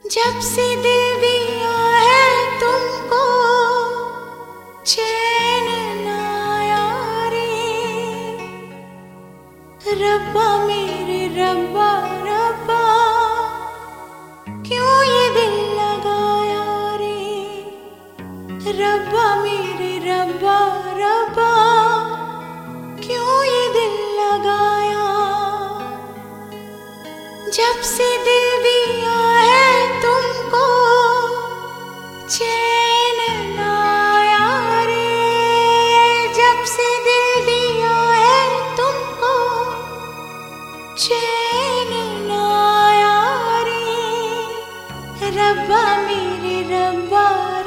जब से दिल दिया है तुमको चैन ना आया रे। रब्बा मेरे रब्बा रब्बा क्यों ये दिल लगाया रे। रब्बा मेरे रब्बा रब्बा क्यों ये दिल लगाया। जब से दिल दिया है तुमको चैन ना आया रे। जब से दिल दिया है तुमको चैन ना आया रे। रब्बा मेरे रब्बा